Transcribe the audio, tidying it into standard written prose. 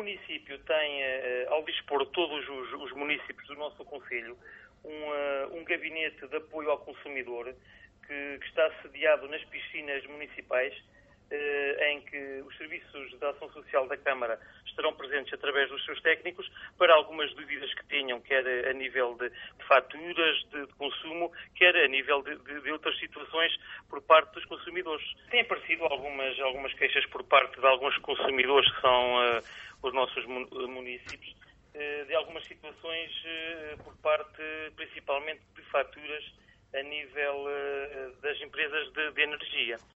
município tem, ao dispor de todos os municípios do nosso concelho, um gabinete de apoio ao consumidor que está sediado nas piscinas municipais, em que os serviços da ação social da Câmara estarão presentes através dos seus técnicos para algumas dúvidas que tenham, quer a nível de faturas, de consumo, quer a nível de outras situações por parte dos consumidores. Têm aparecido algumas queixas por parte de alguns consumidores que são os nossos municípios, de algumas situações por parte principalmente de faturas a nível das empresas de energia.